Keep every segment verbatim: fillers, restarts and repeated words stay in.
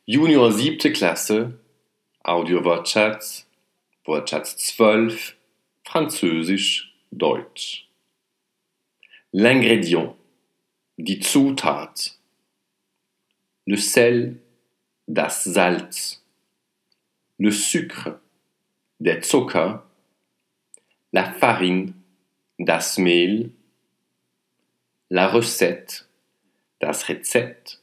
Junior siebte Klasse, Audio-Wortschatz, Wortschatz zwölf, Französisch, Deutsch. L'ingrédient, die Zutat. Le sel, das Salz. Le sucre, der Zucker. La farine, das Mehl. La recette, das Rezept.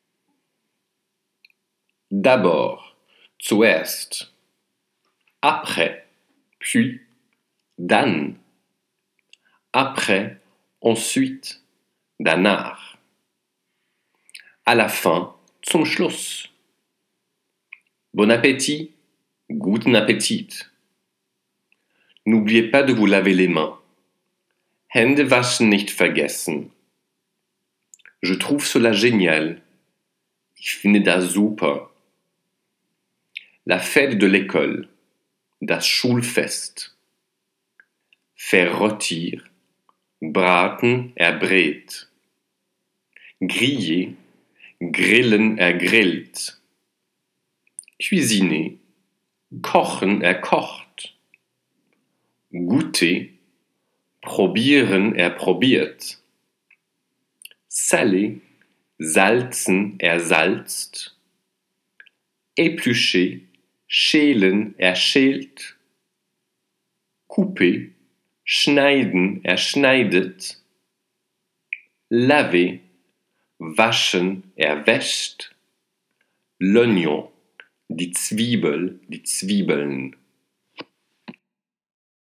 D'abord, zuerst. Après, puis, dann. Après, ensuite, danach. À la fin, zum Schluss. Bon appétit, guten Appetit. N'oubliez pas de vous laver les mains. Hände waschen nicht vergessen. Je trouve cela génial. Ich finde das super. La fête de l'école, das Schulfest. Faire rôtir, braten, er brät. Griller, grillen, er grillt. Cuisiner, kochen, er kocht. Goûter, probieren, er probiert. Saler, salzen, er salzt. Éplucher, schälen, er schält. Couper, schneiden, er schneidet. Laver, waschen, er wäscht. L'oignon, die Zwiebel, die Zwiebeln.